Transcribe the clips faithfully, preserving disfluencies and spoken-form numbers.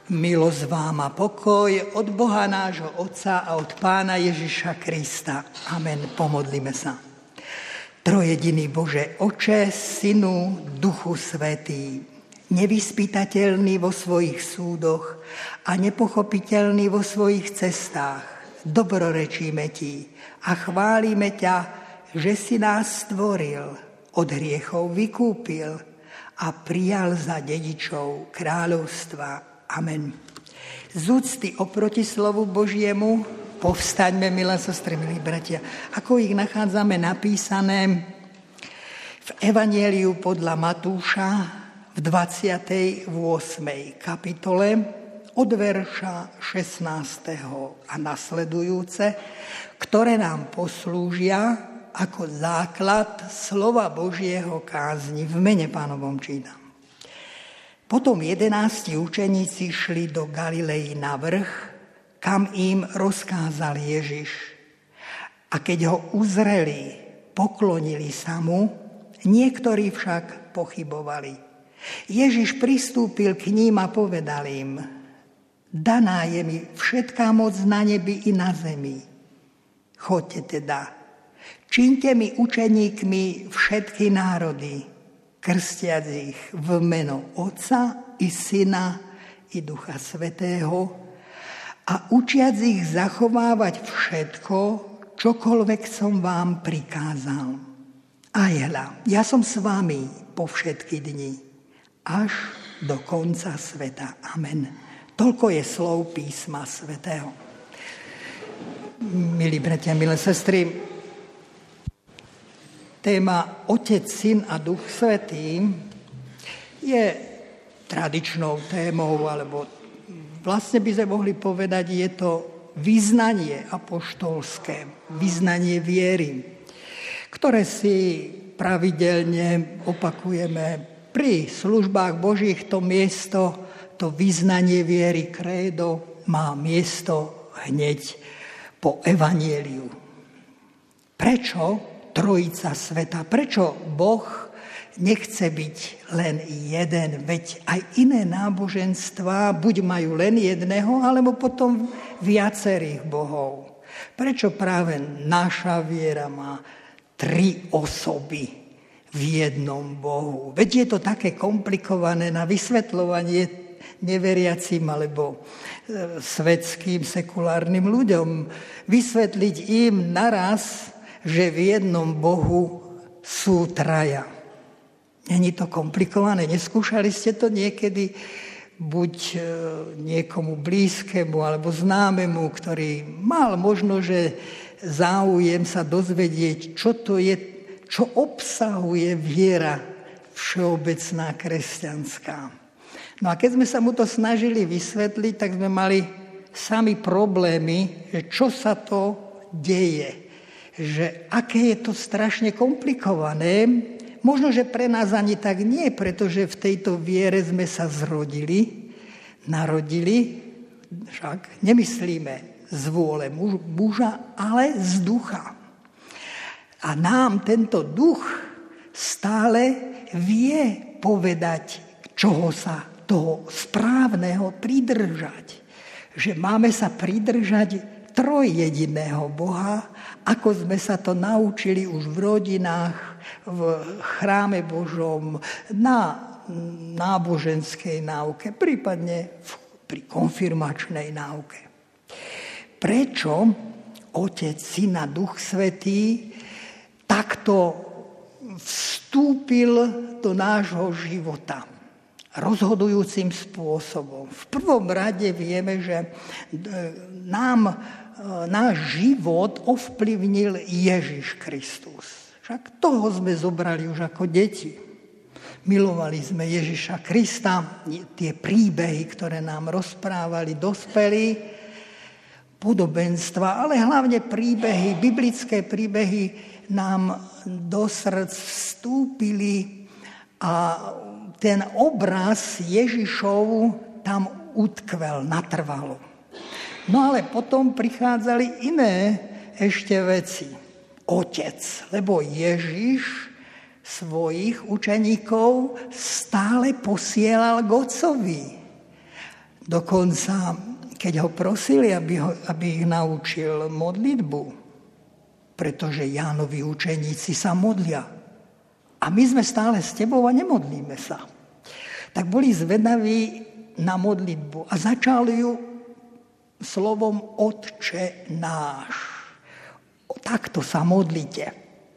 Milosť vám a pokoj od Boha nášho Otca a od Pána Ježiša Krista. Amen. Pomodlíme sa. Trojediný Bože, Oče, Synu, Duchu Svätý, nevyspytateľný vo svojich súdoch a nepochopiteľný vo svojich cestách, dobrorečíme Ti a chválime ťa, že si nás stvoril, od hriechov vykúpil a prijal za dedičov kráľovstva. Amen. Z úcty oproti slovu Božiemu povstaňme, milé sestry, milí bratia, ako ich nachádzame napísané v Evanjeliu podľa Matúša v dvadsiatej ôsmej kapitole od verša šestnásteho a nasledujúce, ktoré nám poslúžia ako základ slova Božieho kázni. V mene Pánovom čítam. Potom jedenásti učeníci šli do Galilei na vrch, kam im rozkázal Ježiš. A keď ho uzreli, poklonili sa mu, niektorí však pochybovali. Ježiš pristúpil k ním a povedal im: daná je mi všetká moc na nebi i na zemi. Choďte teda, čiňte mi učeníkmi všetky národy, krstiac ich v meno Otca i Syna i Ducha Svätého a učiac ich zachovávať všetko, čokoľvek som vám prikázal. A hľa, ja som s vami po všetky dni, až do konca sveta. Amen. Toľko je slov písma svätého. Milí bratia, milé sestry, téma Otec, Syn a Duch Svätý je tradičnou témou, alebo vlastne by sme mohli povedať, je to vyznanie apoštolské, vyznanie viery, ktoré si pravidelne opakujeme pri službách Božích. To miesto, to vyznanie viery, krédo, má miesto hneď po evanjeliu. Prečo Trojica sveta? Prečo Boh nechce byť len jeden? Veď aj iné náboženstvá buď majú len jedného, alebo potom viacerých bohov. Prečo práve naša viera má tri osoby v jednom Bohu? Veď je to také komplikované na vysvetľovanie neveriacim alebo svetským, sekulárnym ľuďom. Vysvetliť im naraz, že v jednom Bohu sú traja. Není to komplikované? Neskúšali ste to niekedy buď niekomu blízkemu alebo známemu, ktorý mal možno, že záujem sa dozvedieť, čo to je, čo obsahuje viera všeobecná kresťanská. No a keď sme sa mu to snažili vysvetliť, tak sme mali sami problémy, že čo sa to deje. Že aké je to strašne komplikované. Možno, že pre nás ani tak nie, pretože v tejto viere sme sa zrodili, narodili, však nemyslíme z vôle muža, ale z ducha. A nám tento duch stále vie povedať, čoho sa toho správneho pridržať. Že máme sa pridržať trojjediného Boha, ako sme sa to naučili už v rodinách, v chráme Božom, na náboženskej náuke, prípadne pri konfirmačnej náuke. Prečo Otec, Syn a Duch Svätý takto vstúpil do nášho života rozhodujúcim spôsobom? V prvom rade vieme, že nám náš život ovplyvnil Ježiš Kristus. Však toho sme zobrali už ako deti. Milovali sme Ježiša Krista, tie príbehy, ktoré nám rozprávali dospelí, podobenstva, ale hlavne príbehy, biblické príbehy nám do srdc vstúpili a ten obraz Ježišov tam utkvel, natrvalo. No ale potom prichádzali iné ešte veci. Otec, lebo Ježiš svojich učeníkov stále posielal k Otcovi. Dokonca, keď ho prosili, aby, ho, aby ich naučil modlitbu, pretože Jánovi učeníci sa modlia. A my sme stále s tebou a nemodlíme sa. Tak boli zvedaví na modlitbu a začali ju slovom Otče náš. Takto sa modlite.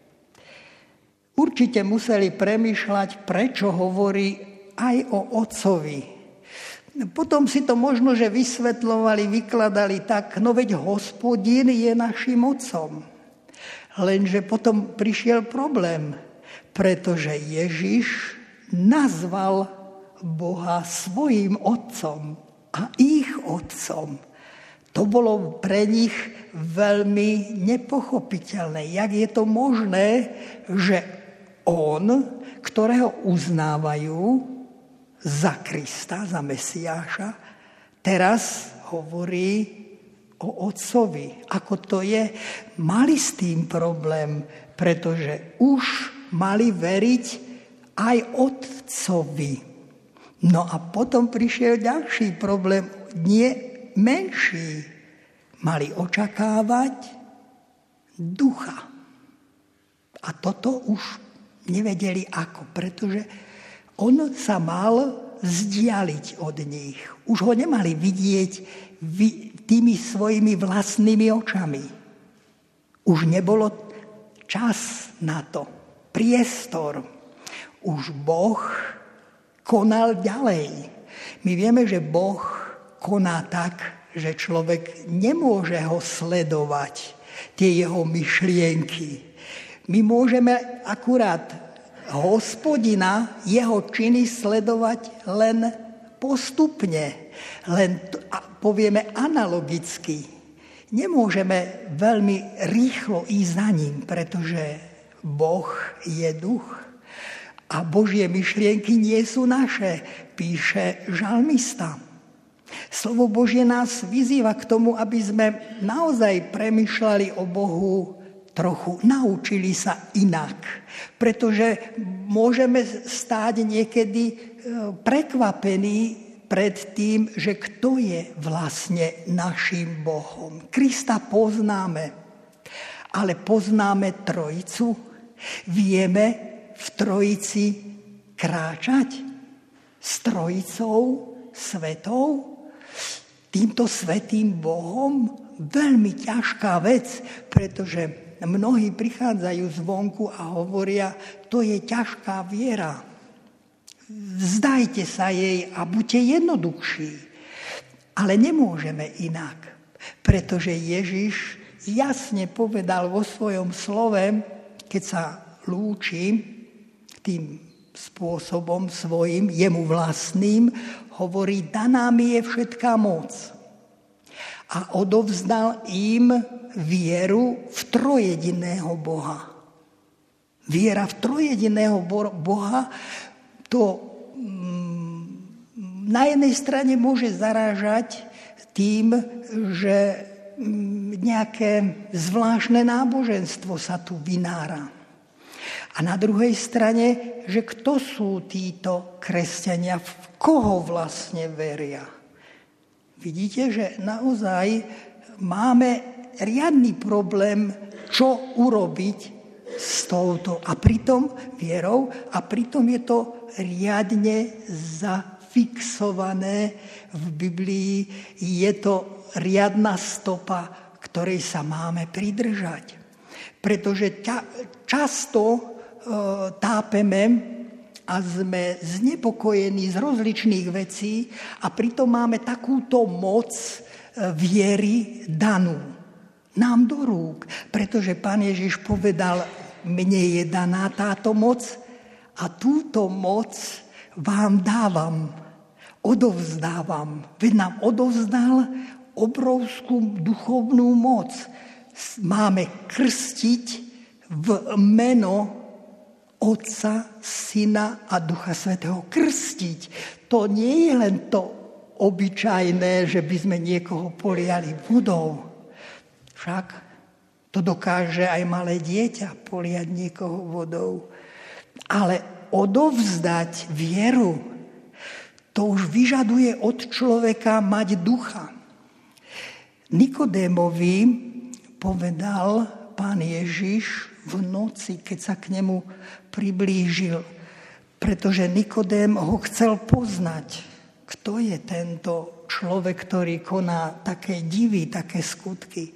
Určite museli premýšľať, prečo hovorí aj o Otcovi. Potom si to možno, že vysvetľovali, vykladali tak, no veď Hospodin je našim Otcom. Lenže potom prišiel problém, pretože Ježiš nazval Boha svojím Otcom a ich Otcom. To bolo pre nich veľmi nepochopiteľné. Jak je to možné, že on, ktorého uznávajú za Krista, za Mesiáša, teraz hovorí o Otcovi. Ako to je? Mali s tým problém, pretože už mali veriť aj Otcovi. No a potom prišiel ďalší problém, nie menší. Mali očakávať Ducha. A toto už nevedeli ako, pretože on sa mal vzdialiť od nich. Už ho nemali vidieť tými svojimi vlastnými očami. Už nebolo čas na to, priestor. Už Boh konal ďalej. My vieme, že Boh koná tak, že človek nemôže ho sledovať, tie jeho myšlienky. My môžeme akurát Hospodina, jeho činy sledovať len postupne, len povieme analogicky. Nemôžeme veľmi rýchlo ísť za ním, pretože Boh je duch a Božie myšlienky nie sú naše, píše žalmista. Slovo Božie nás vyzýva k tomu, aby sme naozaj premýšľali o Bohu trochu, naučili sa inak. Pretože môžeme stáť niekedy prekvapení pred tým, že kto je vlastne našim Bohom. Krista poznáme, ale poznáme Trojicu. Vieme v Trojici kráčať s Trojicou svetou, týmto svätým Bohom. Veľmi ťažká vec, pretože mnohí prichádzajú zvonku a hovoria, to je ťažká viera. Vzdajte sa jej a buďte jednoduchší. Ale nemôžeme inak, pretože Ježiš jasne povedal vo svojom slove, keď sa lúči tým spôsobom svojim, jemu vlastným, hovorí, daná mi je všetká moc. A odovzdal im vieru v trojediného Boha. Viera v trojediného Boha, to mm, na jednej strane môže zarážať tým, že mm, nejaké zvláštne náboženstvo sa tu vynára. A na druhej strane, že kto sú títo kresťania, v koho vlastne veria. Vidíte, že naozaj máme riadny problém, čo urobiť s touto a pritom vierou a pritom je to riadne zafixované v Biblii. Je to riadna stopa, ktorej sa máme pridržať. Pretože často tápeme a sme znepokojení z rozličných vecí a pritom máme takúto moc viery danú nám do rúk. Pretože Pán Ježiš povedal, mne je daná táto moc a túto moc vám dávam, odovzdávam. Veď nám odovzdal obrovskú duchovnú moc. Máme krstiť v meno Otca, Syna a Ducha Svätého. Krstiť. To nie je len to obyčajné, že by sme niekoho poliali vodou. Však to dokáže aj malé dieťa poliať niekoho vodou. Ale odovzdať vieru, To už vyžaduje od človeka mať ducha. Nikodémovi povedal Pán Ježiš v noci, keď sa k nemu priblížil, pretože Nikodém ho chcel poznať. Kto je tento človek, ktorý koná také divy, také skutky?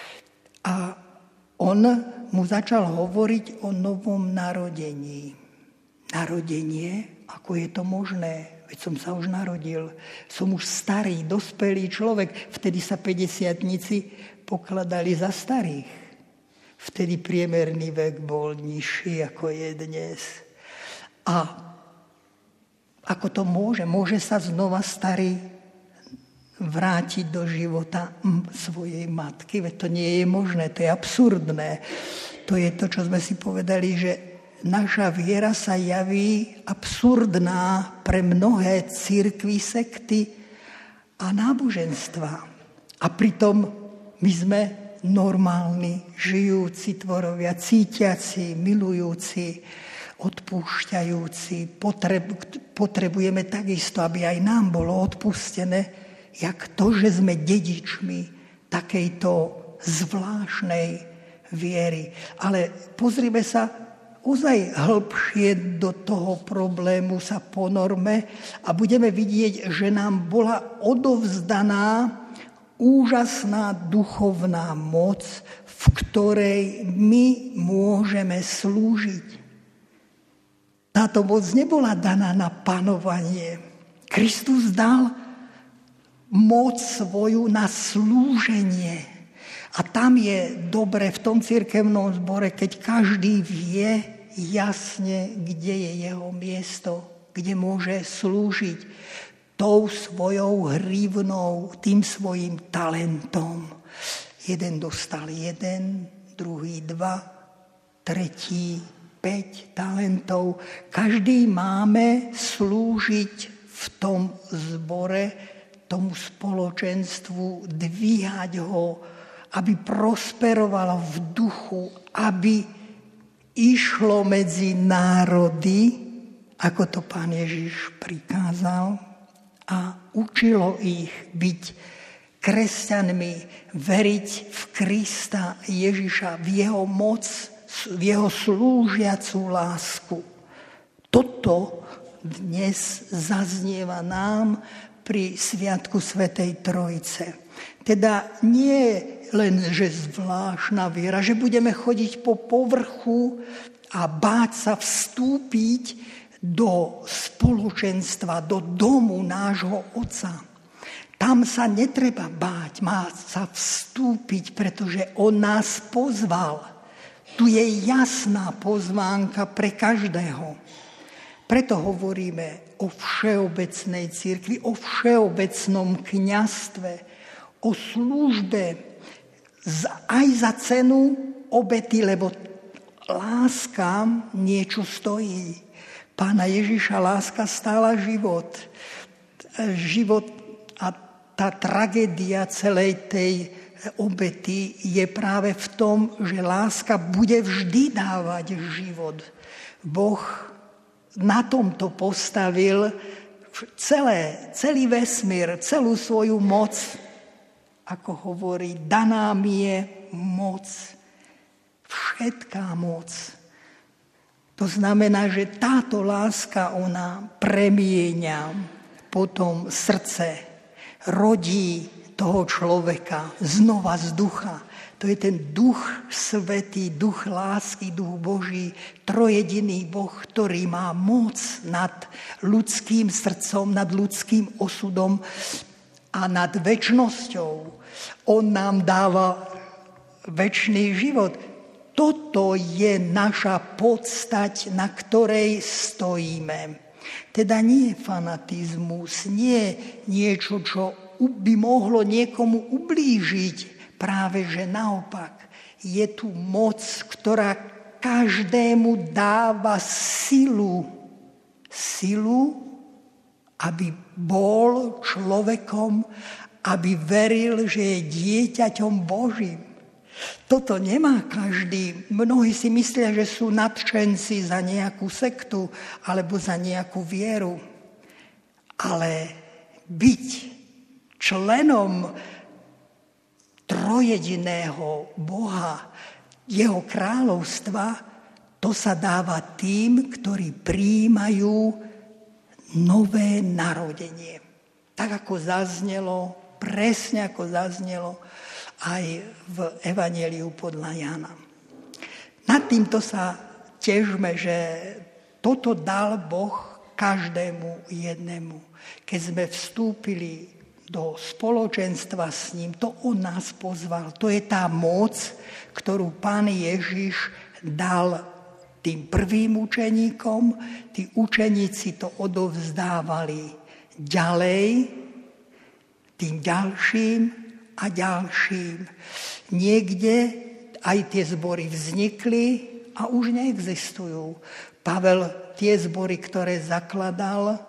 A on mu začal hovoriť o novom narodení. Narodenie? Ako je to možné? Veď som sa už narodil. Som už starý, dospelý človek. Vtedy sa päťdesiatnici pokladali za starých. Vtedy priemerný vek bol nižší, ako je dnes. A ako to môže? Môže sa znova starý vrátiť do života svojej matky? Veď to nie je možné, to je absurdné. To je to, čo sme si povedali, že naša viera sa javí absurdná pre mnohé cirkvi, sekty a náboženstva. A pritom my sme normálni, žijúci tvorovia, cítiaci, milujúci, odpúšťajúci. Potreb, potrebujeme takisto, aby aj nám bolo odpustené, jak to, že sme dedičmi takejto zvláštnej viery. Ale pozrime sa ozaj hĺbšie do toho problému, sa ponorme a budeme vidieť, že nám bola odovzdaná úžasná duchovná moc, v ktorej my môžeme slúžiť. Táto moc nebola daná na panovanie. Kristus dal moc svoju na slúženie. A tam je dobre v tom cirkevnom zbore, keď každý vie jasne, kde je jeho miesto, kde môže slúžiť tou svojou hrivnou, tým svojim talentom. Jeden dostal jeden, druhý dva, tretí päť talentov. Každý máme slúžiť v tom zbore, tomu spoločenstvu, dvíhať ho, aby prosperovalo v duchu, aby išlo medzi národy, ako to Pán Ježiš prikázal, a učilo ich byť kresťanmi, veriť v Krista Ježiša, v jeho moc, v jeho slúžiacu lásku. Toto dnes zaznieva nám pri Sviatku Svätej Trojice. Teda nie len, že zvláštna viera, že budeme chodiť po povrchu a báť sa vstúpiť do spoločenstva, do domu nášho Otca. Tam sa netreba báť, má sa vstúpiť, pretože on nás pozval. Tu je jasná pozvánka pre každého. Preto hovoríme o všeobecnej cirkvi, o všeobecnom kňazstve, o službe aj za cenu obety, lebo láska niečo stojí. Pána Ježiša láska stála život. Život a tá tragédia celej tej obety je práve v tom, že láska bude vždy dávať život. Boh na tomto postavil celé, celý vesmír, celú svoju moc, ako hovorí, daná mi je moc, všetká moc. To znamená, že táto láska, ona premieňa potom srdce, rodí toho človeka znova z ducha. To je ten duch svätý, duch lásky, duch Boží, trojediný Boh, ktorý má moc nad ľudským srdcom, nad ľudským osudom a nad večnosťou. On nám dáva večný život. Toto je naša podstať, na ktorej stojíme. Teda nie fanatizmus, nie niečo, čo by mohlo niekomu ublížiť. Práve že naopak, je tu moc, ktorá každému dáva silu. Silu, aby bol človekom, aby veril, že je dieťaťom Božím. Toto nemá každý. Mnohí si myslia, že sú nadšenci za nejakú sektu alebo za nejakú vieru. Ale byť členom trojediného Boha, jeho kráľovstva, to sa dáva tým, ktorí prijímajú nové narodenie. Tak ako zaznelo, presne ako zaznelo aj v Evanjeliu podľa Jána. Nad týmto sa težme, že toto dal Boh každému jednému. Keď sme vstúpili do spoločenstva s ním, to on nás pozval. To je tá moc, ktorú Pán Ježiš dal tým prvým učeníkom. Tí učeníci to odovzdávali ďalej, tým ďalším a ďalším. Niekde aj tie zbory vznikli a už neexistujú. Pavel tie zbory, ktoré zakladal,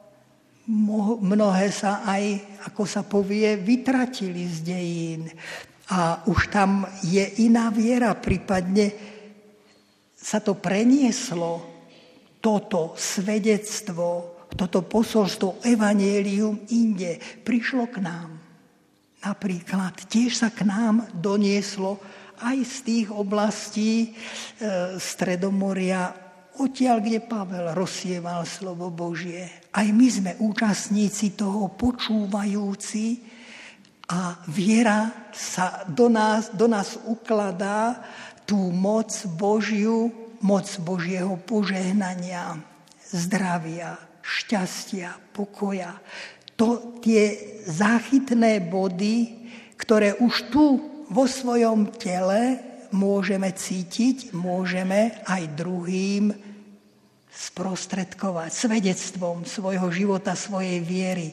mnohé sa aj, ako sa povie, vytratili z dejín. A už tam je iná viera, prípadne sa to prenieslo, toto svedectvo, toto posolstvo, evanjelium inde, prišlo k nám. Napríklad tiež sa k nám donieslo aj z tých oblastí e, Stredomoria, odtiaľ, kde Pavel rozsieval slovo Božie. Aj my sme účastníci toho, počúvajúci, a viera sa do nás, do nás ukladá tú moc Božiu, moc Božieho požehnania, zdravia, šťastia, pokoja. To tie záchytné body, ktoré už tu vo svojom tele môžeme cítiť, môžeme aj druhým sprostredkovať svedectvom svojho života, svojej viery.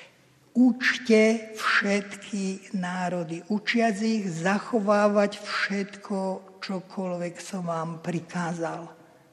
Učte všetky národy, učiac ich zachovávať všetko, čokoľvek som vám prikázal.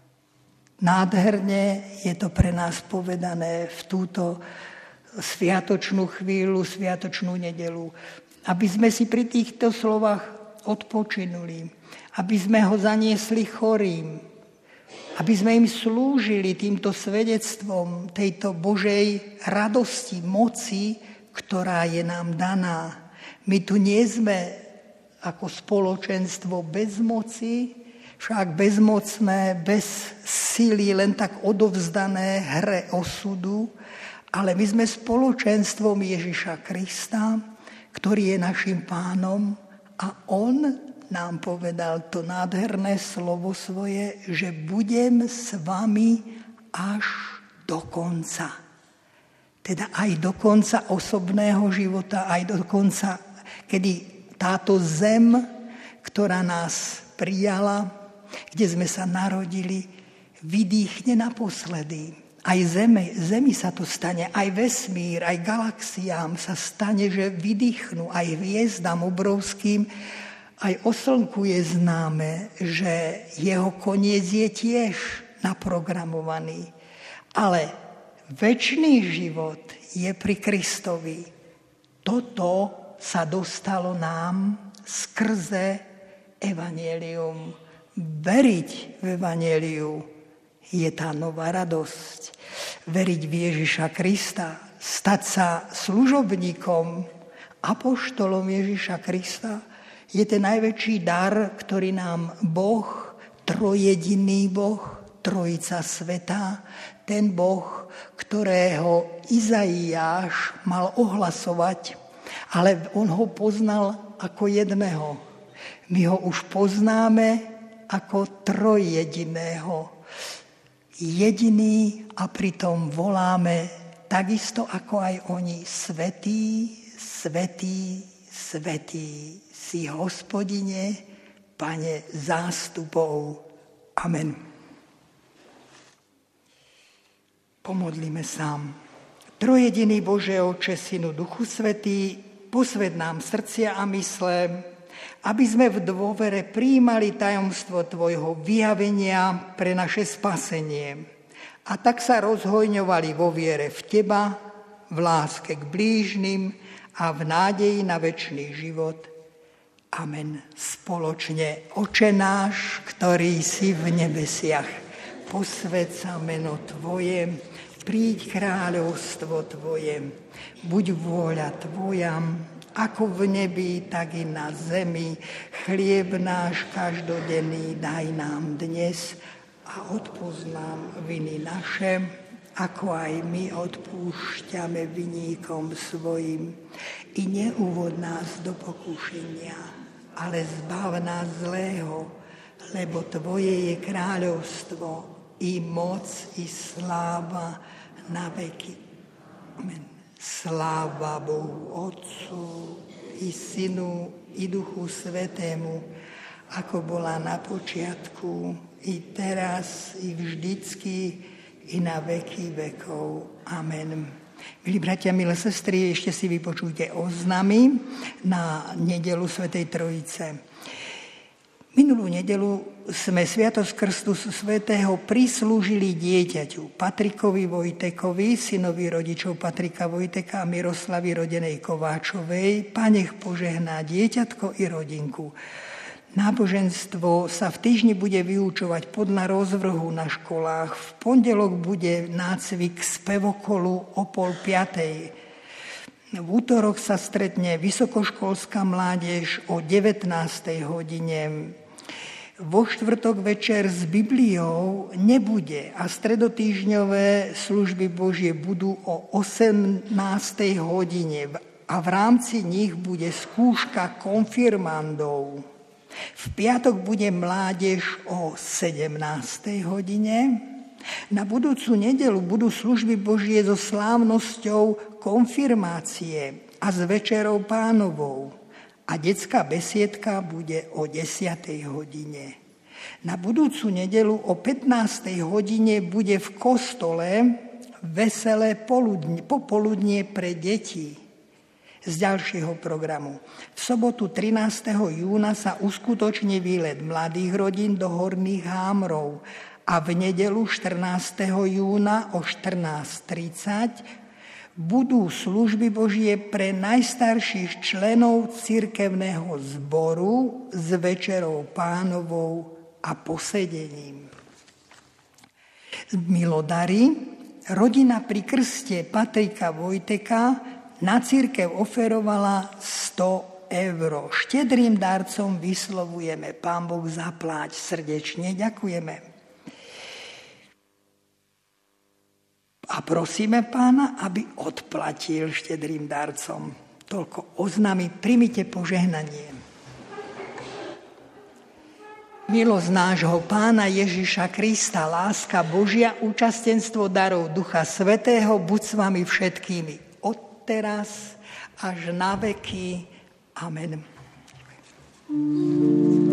Nádherne je to pre nás povedané v túto sviatočnú chvíľu, sviatočnú nedeľu. Aby sme si pri týchto slovách odpočinuli, aby sme ho zaniesli chorým, aby sme im slúžili týmto svedectvom tejto Božej radosti, moci, ktorá je nám daná. My tu nie sme ako spoločenstvo bez moci, však bezmocné, bez sily, len tak odovzdané hre osudu, ale my sme spoločenstvom Ježiša Krista, ktorý je našim pánom, a on nám povedal to nádherné slovo svoje, že budem s vami až do konca. Teda aj do konca osobného života, aj do konca, kedy táto zem, ktorá nás prijala, kde sme sa narodili, vydýchne naposledy. Aj zemi, zemi sa to stane, aj vesmír, aj galaxiám sa stane, že vydýchnú, aj hviezdám obrovským, aj o slnku je známe, že jeho koniec je tiež naprogramovaný. Ale večný život je pri Kristovi. Toto sa dostalo nám skrze evanjelium. Veriť v evanjeliu je tá nová radosť. Veriť v Ježiša Krista, stať sa služobníkom, apoštolom Ježiša Krista, je ten najväčší dar, ktorý nám Boh, trojjediný Boh, Trojica Svätá, ten Boh, ktorého Izaiáš mal ohlasovať, ale on ho poznal ako jedného. My ho už poznáme ako trojjediného. Jediný, a pritom voláme takisto ako aj oni: Svätý, svätý, svätý si Hospodine, Pane zástupov. Amen. Pomodlíme sa. Trojjediný Bože, Otče, Synu, Duchu Svätý, posväť nám srdcia a mysle, aby sme v dôvere prijímali tajomstvo Tvojho vyjavenia pre naše spasenie. A tak sa rozhojňovali vo viere v Teba, v láske k blížnym a v nádeji na večný život. Amen. Spoločne: Oče náš, ktorý si v nebesiach, posväť sa meno Tvoje, príď kráľovstvo Tvoje, buď vôľa Tvoja, ako v nebi, tak i na zemi. Chlieb náš každodenný daj nám dnes a odpusť nám viny naše, ako aj my odpúšťame viníkom svojim. I neuvod nás do pokušenia, ale zbav nás zlého, lebo Tvoje je kráľovstvo, i moc, i sláva na veky. Amen. Sláva Bohu Otcu, i Synu, i Duchu Svätému, ako bola na počiatku, i teraz, i vždycky, i na veky vekov. Amen. Milí bratia, milé sestry, ešte si vypočujte oznamy na nedeľu Svätej Trojice. Minulú nedeľu sme Sviatosť Krstu Svätého prislúžili dieťaťu Patrikovi Vojtekovi, synovi rodičov Patrika Vojteka a Miroslavy rodenej Kováčovej. Pán nech požehná dieťatko i rodinku. Náboženstvo sa v týždni bude vyučovať podľa rozvrhu na školách. V pondelok bude nácvik spevokolu o pol piatej. V útorok sa stretne vysokoškolská mládež o devätnástej hodine. Vo štvrtok večer s Bibliou nebude a stredotýždňové služby Božie budú o osemnástej hodine a v rámci nich bude skúška konfirmandov. V piatok bude mládež o sedemnástej hodine. Na budúcu nedeľu budú služby Božie so slávnosťou konfirmácie a s večerou Pánovou. A detská besiedka bude o desiatej hodine. Na budúcu nedeľu o pätnástej hodine bude v kostole veselé poludne, popoludnie pre deti z ďalšieho programu. V sobotu trinásteho júna sa uskutoční výlet mladých rodín do Horných Hámrov a v nedeľu štrnásteho júna o štrnásť tridsať budú služby Božie pre najstarších členov cirkevného zboru s večerou Pánovou a posedením. Milodari, rodina pri krste Patrika Vojteka na cirkev oferovala sto eur. Štedrým darcom vyslovujeme: Pán Boh zapláť, srdečne ďakujeme. A prosíme Pána, aby odplatil štedrým darcom. Toľko oznámy, primite požehnanie. Milosť nášho Pána Ježiša Krista, láska Božia, účastenstvo darov Ducha Svätého buď s vami všetkými, od teraz až na veky. Amen.